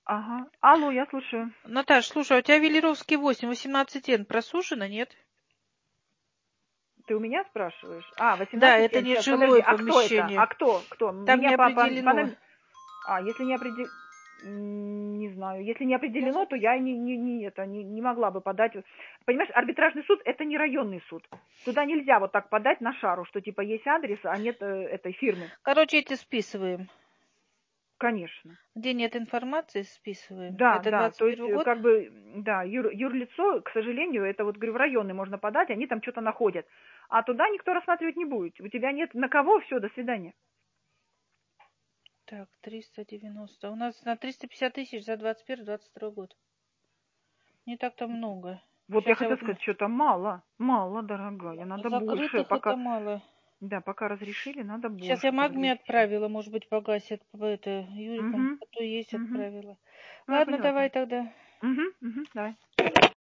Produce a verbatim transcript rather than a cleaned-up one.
Ага. Алло, я слушаю. Наташ, слушай, а у тебя Велеровский восемь, восемнадцать эн просушено, нет? Ты у меня спрашиваешь? А, Да, восемнадцать это н. не Сейчас, подожди. жилое А кто это? помещение. А кто? Кто? Там не Меня по, по, по определено. нам- А, если не определено... Не знаю. Если не определено, то я не, не, не, это, не, не могла бы подать. Понимаешь, арбитражный суд – это не районный суд. Туда нельзя вот так подать на шару, что типа есть адрес, а нет э, этой фирмы. Короче, эти списываем. Конечно. Где нет информации, списываем. Да, Это да, двадцать то есть первый э, год? как бы, да, юр, юрлицо, к сожалению, это вот, говорю, в районы можно подать, они там что-то находят. А туда никто рассматривать не будет. У тебя нет на кого, все, до свидания. Так, триста девяносто. У нас на триста пятьдесят тысяч за двадцать первый двадцать второй год. Не так-то много. Вот я Сейчас я хотела вот... сказать, что-то мало, мало, дорогая, надо больше, Закрытых это пока, мало. да, пока разрешили, надо Сейчас я больше Магме подвести. отправила, может быть, погасят это Юриком. Угу, А то есть угу. отправила. Ну, я Ладно, поняла тебя. давай тогда. Угу, угу, давай.